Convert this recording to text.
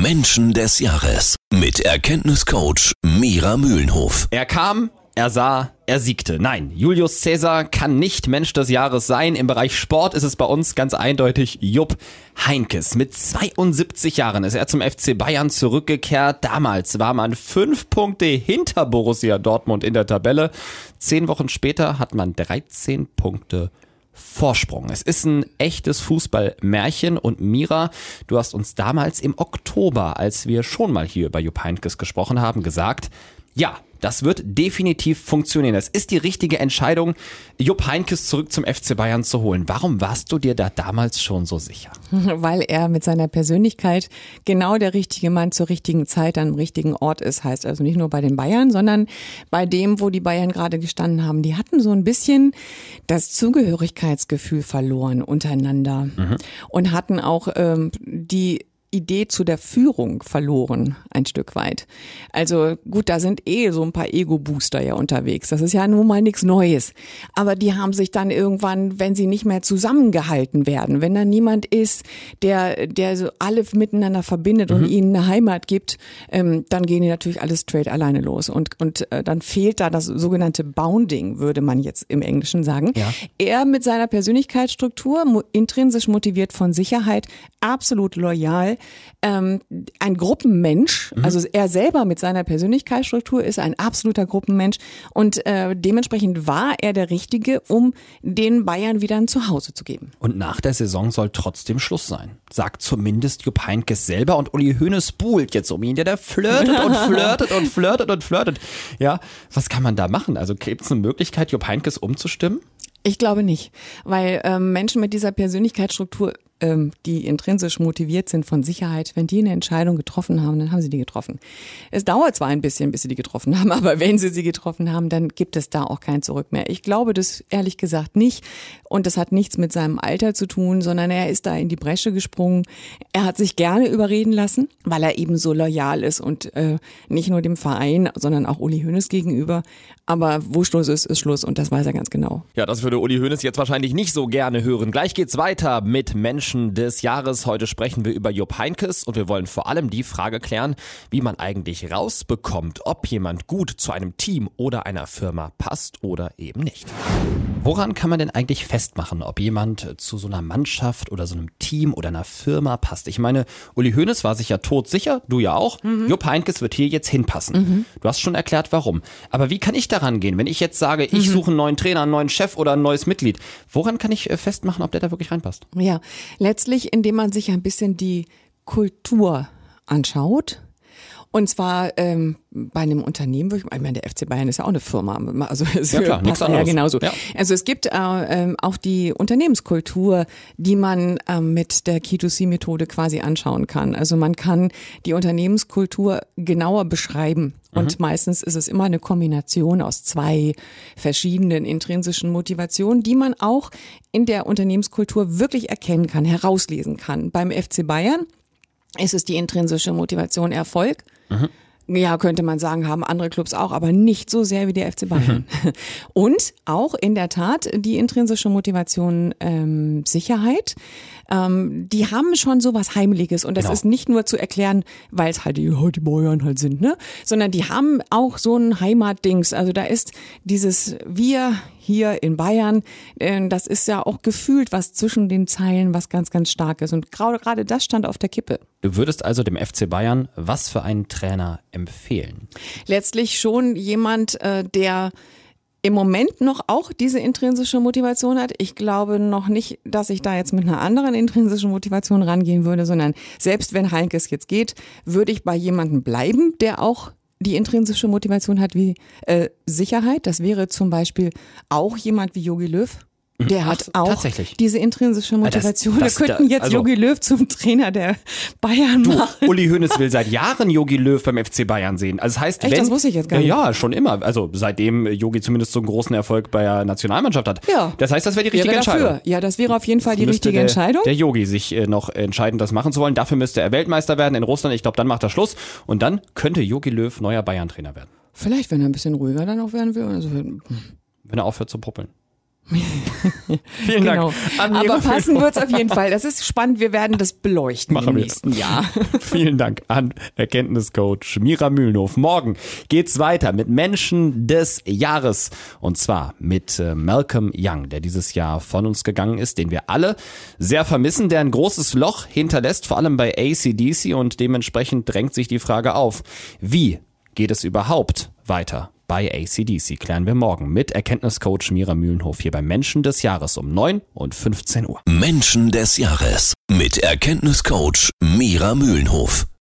Menschen des Jahres mit Erkenntniscoach Mira Mühlenhof. Er kam, er sah, er siegte. Nein, Julius Caesar kann nicht Mensch des Jahres sein. Im Bereich Sport ist es bei uns ganz eindeutig Jupp Heynckes. Mit 72 Jahren ist er zum FC Bayern zurückgekehrt. Damals war man 5 Punkte hinter Borussia Dortmund in der Tabelle. 10 Wochen später hat man 13 Punkte Vorsprung. Es ist ein echtes Fußballmärchen und Mira, du hast uns damals im Oktober, als wir schon mal hier über Jupp Heynckes gesprochen haben, gesagt, ja, das wird definitiv funktionieren. Das ist die richtige Entscheidung, Jupp Heynckes zurück zum FC Bayern zu holen. Warum warst du dir da damals schon so sicher? Weil er mit seiner Persönlichkeit genau der richtige Mann zur richtigen Zeit am richtigen Ort ist. Heißt also nicht nur bei den Bayern, sondern bei dem, wo die Bayern gerade gestanden haben. Die hatten so ein bisschen das Zugehörigkeitsgefühl verloren untereinander und hatten auch die Idee zu der Führung verloren, ein Stück weit. Also gut, da sind so ein paar Ego-Booster ja unterwegs. Das ist ja nun mal nichts Neues. Aber die haben sich dann irgendwann, wenn sie nicht mehr zusammengehalten werden, wenn da niemand ist, der so alle miteinander verbindet und ihnen eine Heimat gibt, dann gehen die natürlich alle straight alleine los. Und dann fehlt da das sogenannte Bounding, würde man jetzt im Englischen sagen. Ja. Er mit seiner Persönlichkeitsstruktur, intrinsisch motiviert von Sicherheit, absolut loyal, ein Gruppenmensch, also er selber mit seiner Persönlichkeitsstruktur ist ein absoluter Gruppenmensch und dementsprechend war er der Richtige, um den Bayern wieder ein Zuhause zu geben. Und nach der Saison soll trotzdem Schluss sein, sagt zumindest Jupp Heynckes selber und Uli Hoeneß buhlt jetzt um ihn, der flirtet und flirtet und flirtet und flirtet. Ja, was kann man da machen? Also gibt es eine Möglichkeit, Jupp Heynckes umzustimmen? Ich glaube nicht, weil Menschen mit dieser Persönlichkeitsstruktur, die intrinsisch motiviert sind von Sicherheit, wenn die eine Entscheidung getroffen haben, dann haben sie die getroffen. Es dauert zwar ein bisschen, bis sie die getroffen haben, aber wenn sie getroffen haben, dann gibt es da auch kein Zurück mehr. Ich glaube das ehrlich gesagt nicht und das hat nichts mit seinem Alter zu tun, sondern er ist da in die Bresche gesprungen. Er hat sich gerne überreden lassen, weil er eben so loyal ist und nicht nur dem Verein, sondern auch Uli Hoeneß gegenüber. Aber wo Schluss ist, ist Schluss und das weiß er ganz genau. Ja, das würde Uli Hoeneß jetzt wahrscheinlich nicht so gerne hören. Gleich geht's weiter mit Menschen des Jahres. Heute sprechen wir über Jupp Heynckes und wir wollen vor allem die Frage klären, wie man eigentlich rausbekommt, ob jemand gut zu einem Team oder einer Firma passt oder eben nicht. Woran kann man denn eigentlich festmachen, ob jemand zu so einer Mannschaft oder so einem Team oder einer Firma passt? Ich meine, Uli Hoeneß war sich ja todsicher, du ja auch. Jupp Heynckes wird hier jetzt hinpassen. Du hast schon erklärt, warum. Aber wie kann ich daran gehen, wenn ich jetzt sage, ich suche einen neuen Trainer, einen neuen Chef oder ein neues Mitglied? Woran kann ich festmachen, ob der da wirklich reinpasst? Ja, letztlich, indem man sich ein bisschen die Kultur anschaut. Und zwar bei einem Unternehmen, ich meine, der FC Bayern ist ja auch eine Firma, also es ja klar, nichts anderes. Ja genauso. Ja. Also es gibt auch die Unternehmenskultur, die man mit der K2C-Methode quasi anschauen kann. Also man kann die Unternehmenskultur genauer beschreiben. Und meistens ist es immer eine Kombination aus 2 verschiedenen intrinsischen Motivationen, die man auch in der Unternehmenskultur wirklich erkennen kann, herauslesen kann. Beim FC Bayern ist es die intrinsische Motivation Erfolg. Ja, könnte man sagen, haben andere Clubs auch, aber nicht so sehr wie der FC Bayern. Und auch in der Tat die intrinsische Motivation Sicherheit. Die haben schon so was Heimliches und das ist nicht nur zu erklären, weil es halt die Bayern halt sind, ne? Sondern die haben auch so ein Heimatdings. Also da ist dieses Wir hier in Bayern, das ist ja auch gefühlt was zwischen den Zeilen, was ganz, ganz stark ist. Und gerade das stand auf der Kippe. Du würdest also dem FC Bayern was für einen Trainer empfehlen? Letztlich schon jemand, der im Moment noch auch diese intrinsische Motivation hat. Ich glaube noch nicht, dass ich da jetzt mit einer anderen intrinsischen Motivation rangehen würde, sondern selbst wenn Heynckes jetzt geht, würde ich bei jemandem bleiben, der auch die intrinsische Motivation hat wie Sicherheit. Das wäre zum Beispiel auch jemand wie Jogi Löw. Der hat auch diese intrinsische Motivation. Wir könnten jetzt Jogi Löw zum Trainer der Bayern machen. Uli Hoeneß will seit Jahren Jogi Löw beim FC Bayern sehen. Also das heißt, echt, das wusste ich jetzt gar nicht. Ja, schon immer. Also seitdem Jogi zumindest so einen großen Erfolg bei der Nationalmannschaft hat. Ja. Das heißt, das wäre die richtige Entscheidung. Ja, das wäre auf jeden Fall die richtige Entscheidung. Der Jogi sich noch entscheiden, das machen zu wollen. Dafür müsste er Weltmeister werden in Russland. Ich glaube, dann macht er Schluss. Und dann könnte Jogi Löw neuer Bayern-Trainer werden. Vielleicht, wenn er ein bisschen ruhiger dann auch werden will. Also, wenn er aufhört zu puppeln. Vielen Genau. Dank. Aber passen wird's auf jeden Fall. Das ist spannend. Wir werden das beleuchten Machen im wir. nächsten Jahr. Vielen Dank an Erkenntniscoach Mira Mühlenhof. Morgen geht's weiter mit Menschen des Jahres. Und zwar mit Malcolm Young, der dieses Jahr von uns gegangen ist, den wir alle sehr vermissen, der ein großes Loch hinterlässt, vor allem bei AC/DC. Und dementsprechend drängt sich die Frage auf, wie geht es überhaupt weiter bei AC/DC? Klären wir morgen mit Erkenntniscoach Mira Mühlenhof hier beim Menschen des Jahres um 9 und 15 Uhr. Menschen des Jahres mit Erkenntniscoach Mira Mühlenhof.